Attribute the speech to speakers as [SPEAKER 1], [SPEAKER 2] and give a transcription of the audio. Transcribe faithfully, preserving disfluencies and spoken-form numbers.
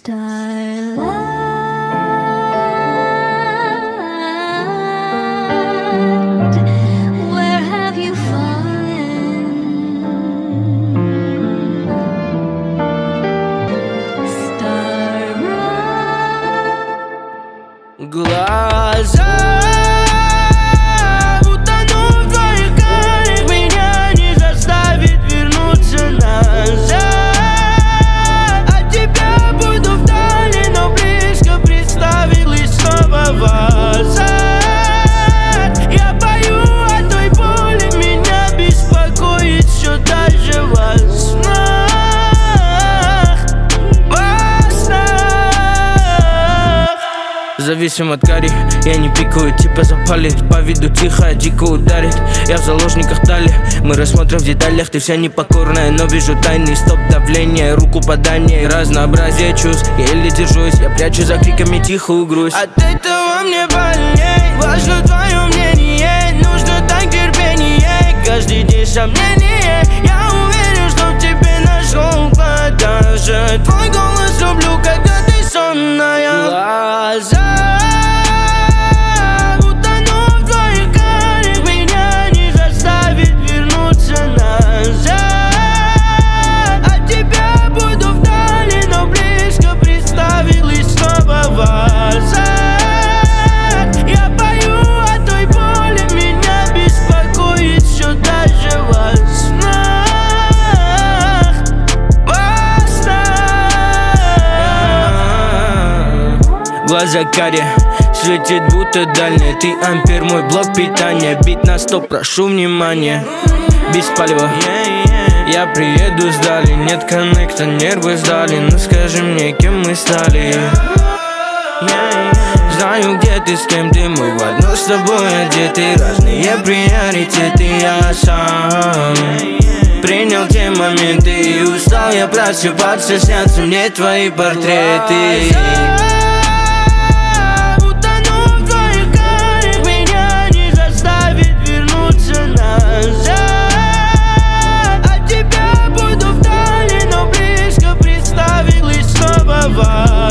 [SPEAKER 1] Starlight, where have you fallen?
[SPEAKER 2] Starbright. Глаза утонут в твоих карих, меня не заставит вернуться назад. От тебя буду вдали, но близко представил и снова возад. Я пою о той боли, меня беспокоит все даже во снах. Во снах. Зависим от кари, я не пикаю, типа запалит. По виду тихо, дико ударит. Я в заложниках дали, мы рассмотрим в деталях. Ты вся непокорная, но вижу тайный стоп давление. Руку подай мне, разнообразие чувств. Я еле держусь, я прячу за криками тихую грусть. От этого мне больней, важно твое мнение. Нужно так терпение, каждый день сомнение. Я уверен, что в тебе нашел уклад. Даже твой голос люблю, когда ты сонная. Глаза утонут в твоих карих, меня не заставит вернуться назад. От тебя буду вдали, но близко представил и снова возад. Я пою о той боли, меня беспокоит все даже во снах. Во снах. Глаза карие, светит будто дальняя. Ты ампер, мой блок питания. Бит на стоп, прошу внимания. Без палева, я приеду сдали. Нет коннекта, нервы сдали. Ну скажи мне, кем мы стали? Знаю, где ты, с кем ты, мы в одно с тобой одеты. Разные приоритеты, я сам принял те моменты и устал я просыпаться, снятся мне твои портреты. Утону в твоих карих, меня не заставит вернуться назад. От тебя буду вдали, но близко представил и снова вас.